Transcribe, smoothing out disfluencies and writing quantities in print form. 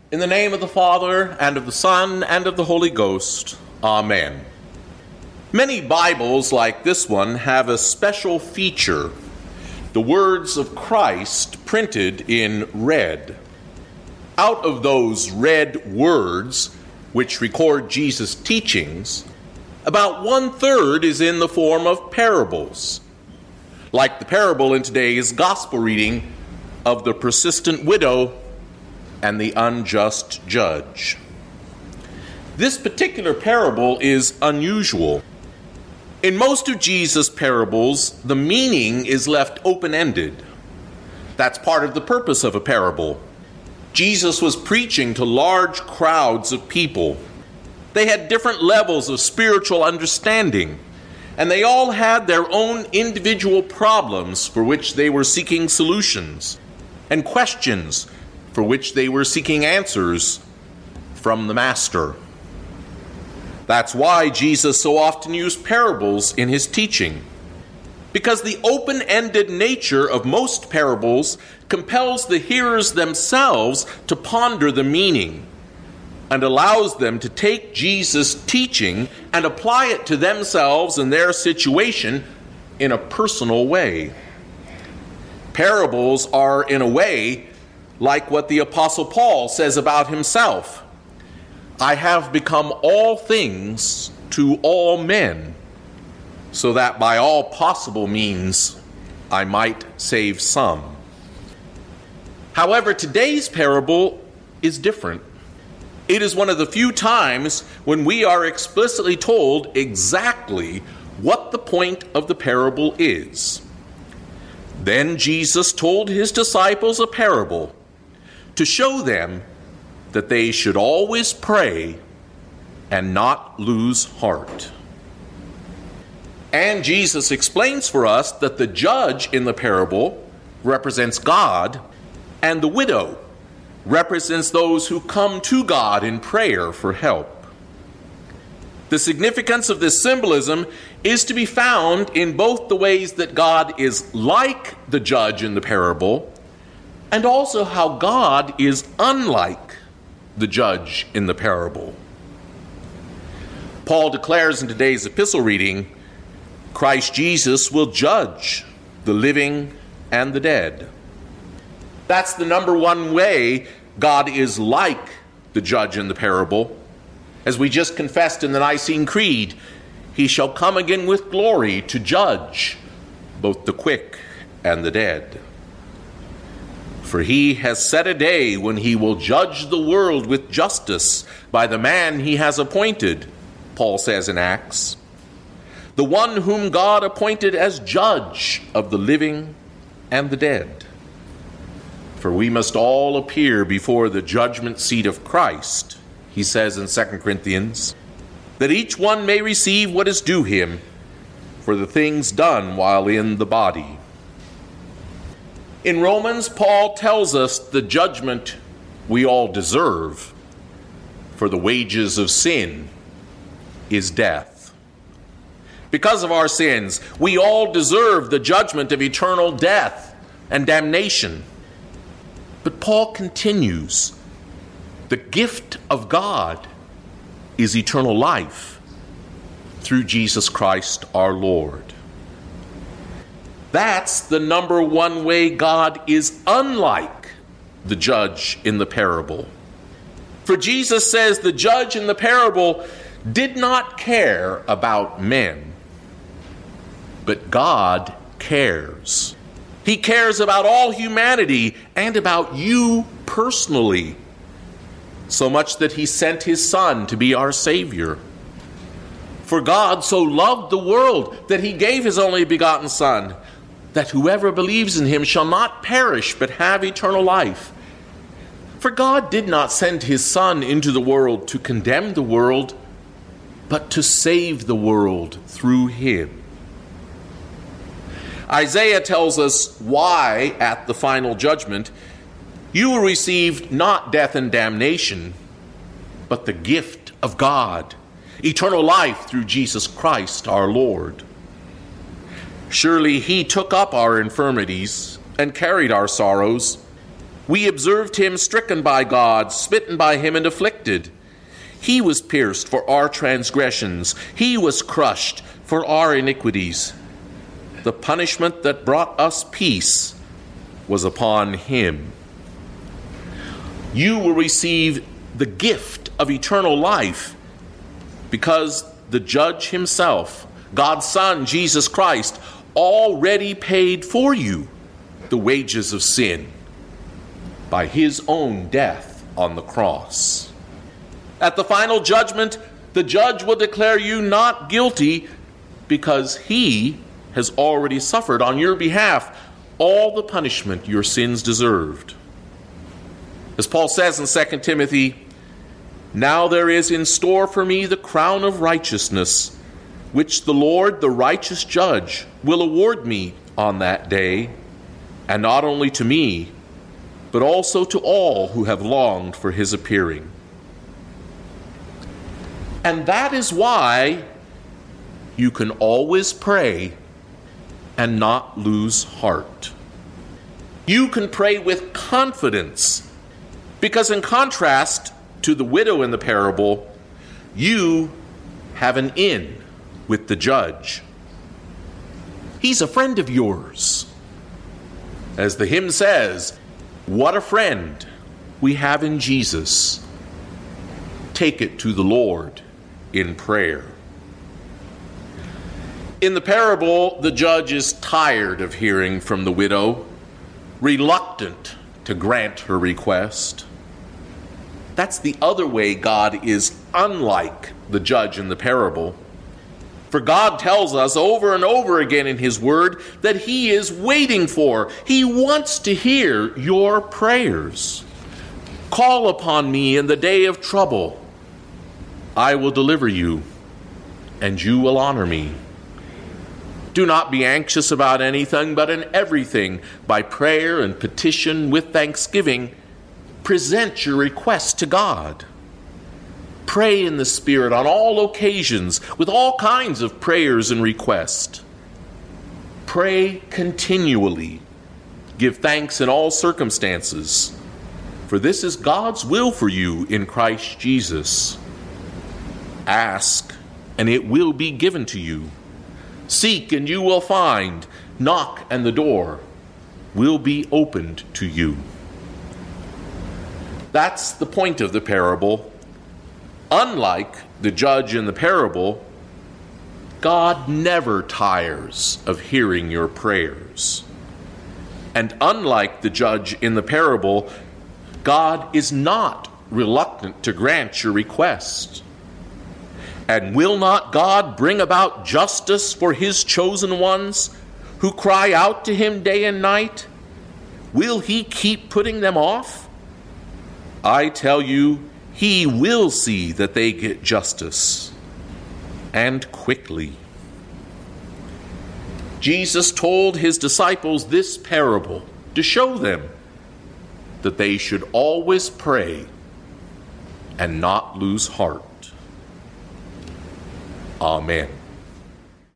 In the name of the Father, and of the Son, and of the Holy Ghost. Amen. Many Bibles, like this one, have a special feature: the words of Christ printed in red. Out of those red words, which record Jesus' teachings, about 1/3 is in the form of parables, like the parable in today's gospel reading of the persistent widow and the unjust judge. This particular parable is unusual. In most of Jesus' parables, the meaning is left open-ended. That's part of the purpose of a parable. Jesus was preaching to large crowds of people. They had different levels of spiritual understanding, and they all had their own individual problems for which they were seeking solutions, and questions for which they were seeking answers from the Master. That's why Jesus so often used parables in his teaching, because the open-ended nature of most parables compels the hearers themselves to ponder the meaning and allows them to take Jesus' teaching and apply it to themselves and their situation in a personal way. Parables are, in a way, like what the Apostle Paul says about himself: I have become all things to all men, so that by all possible means I might save some. However, today's parable is different. It is one of the few times when we are explicitly told exactly what the point of the parable is. Then Jesus told his disciples a parable to show them that they should always pray and not lose heart. And Jesus explains for us that the judge in the parable represents God, and the widow represents those who come to God in prayer for help. The significance of this symbolism is to be found in both the ways that God is like the judge in the parable, and also how God is unlike the judge in the parable. Paul declares in today's epistle reading, Christ Jesus will judge the living and the dead. That's the number one way God is like the judge in the parable. As we just confessed in the Nicene Creed, he shall come again with glory to judge both the quick and the dead. For he has set a day when he will judge the world with justice by the man he has appointed, Paul says in Acts, the one whom God appointed as judge of the living and the dead. For we must all appear before the judgment seat of Christ, he says in 2 Corinthians, that each one may receive what is due him for the things done while in the body. In Romans, Paul tells us the judgment we all deserve, for the wages of sin is death. Because of our sins, we all deserve the judgment of eternal death and damnation. But Paul continues, the gift of God is eternal life through Jesus Christ our Lord. That's the number one way God is unlike the judge in the parable. For Jesus says the judge in the parable did not care about men, but God cares. He cares about all humanity and about you personally, so much that he sent his Son to be our Savior. For God so loved the world that he gave his only begotten Son, that whoever believes in him shall not perish but have eternal life. For God did not send his Son into the world to condemn the world, but to save the world through him. Isaiah tells us why, at the final judgment, you will receive not death and damnation, but the gift of God, eternal life through Jesus Christ our Lord. Surely he took up our infirmities and carried our sorrows. We observed him stricken by God, smitten by him, and afflicted. He was pierced for our transgressions. He was crushed for our iniquities. The punishment that brought us peace was upon him. You will receive the gift of eternal life because the judge himself, God's Son, Jesus Christ, already paid for you the wages of sin by his own death on the cross. At the final judgment, the judge will declare you not guilty because he has already suffered on your behalf all the punishment your sins deserved. As Paul says in 2 Timothy, "Now there is in store for me the crown of righteousness, which the Lord, the righteous judge, will award me on that day, and not only to me, but also to all who have longed for his appearing." And that is why you can always pray and not lose heart. You can pray with confidence, because in contrast to the widow in the parable, you have an in with the judge. He's a friend of yours. As the hymn says, what a friend we have in Jesus. Take it to the Lord in prayer. In the parable, the judge is tired of hearing from the widow, reluctant to grant her request. That's the other way God is unlike the judge in the parable. For God tells us over and over again in his word that he is waiting for, he wants to hear your prayers. Call upon me in the day of trouble. I will deliver you, and you will honor me. Do not be anxious about anything, but in everything, by prayer and petition with thanksgiving, present your requests to God. Pray in the Spirit on all occasions with all kinds of prayers and requests. Pray continually. Give thanks in all circumstances, for this is God's will for you in Christ Jesus. Ask, and it will be given to you. Seek, and you will find. Knock, and the door will be opened to you. That's the point of the parable. Unlike the judge in the parable, God never tires of hearing your prayers. And unlike the judge in the parable, God is not reluctant to grant your request. And will not God bring about justice for his chosen ones who cry out to him day and night? Will he keep putting them off? I tell you, he will see that they get justice, and quickly. Jesus told his disciples this parable to show them that they should always pray and not lose heart. Amen.